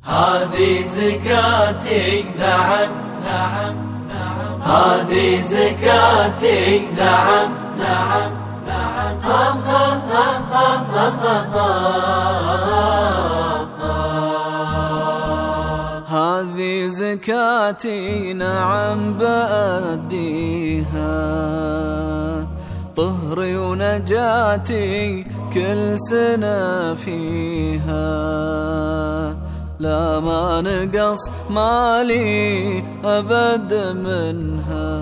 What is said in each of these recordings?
هذه زكاتي نعم نعم نعم، هذه زكاتي نعم نعم نعم، ها ها ها ها ها ها. هذه زكاتي نعم بأديها، طهري ونجاتي كل سنة فيها، لا ما نقص مالي أبد منها،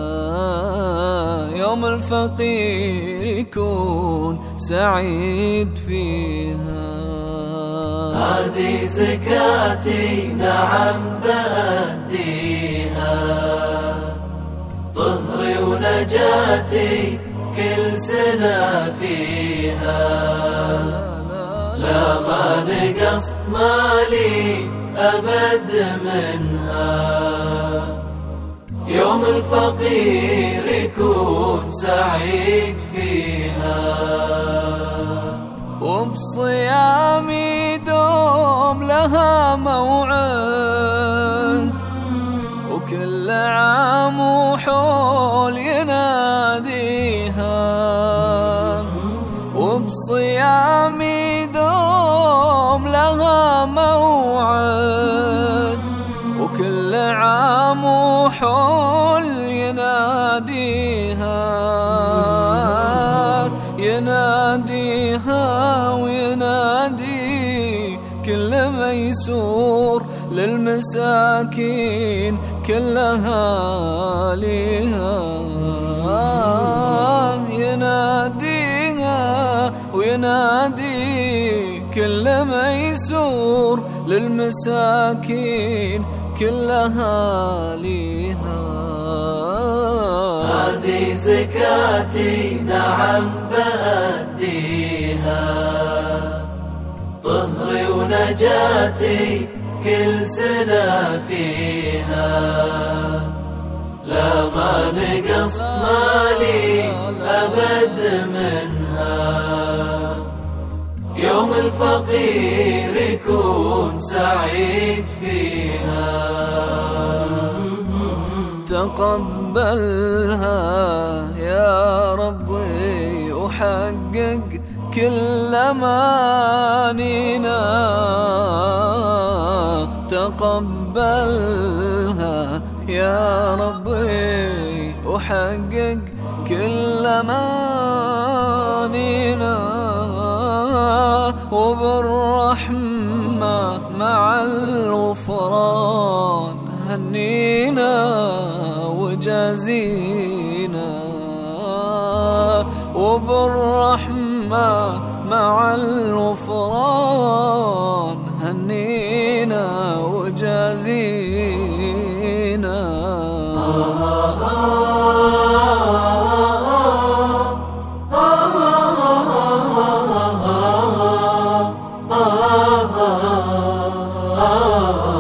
يوم الفقير يكون سعيد فيها. هذه زكاتي نعم بأديها، طهري ونجاتي كل سنة فيها، لا ما نقص مالي أبد منها، يوم الفقير يكون سعيد فيها. وبصيامي دوم لها موعد، وكل عام وحول يناديها، وبصيامي دوم لها موعد، وكل عام وحول يناديها، يناديها وينادي كل ميسور للمساكين كلها ليها، يناديها وينادي كل ميسور للمساكين كلها ليها. هذه زكاتي نعم بأديها، طهري ونجاتي كل سنة فيها، لا ما نقص مالي أبد منها، يوم الفقير يكون سعيد فيها. تقبلها يا ربي وحقق كل أمانينا، تقبلها يا ربي وحقق كل أمانينا، وبالرحمة مع الغفران هنينا وجازينا، وبالرحمة مع الغفران هنينا وجازينا. آه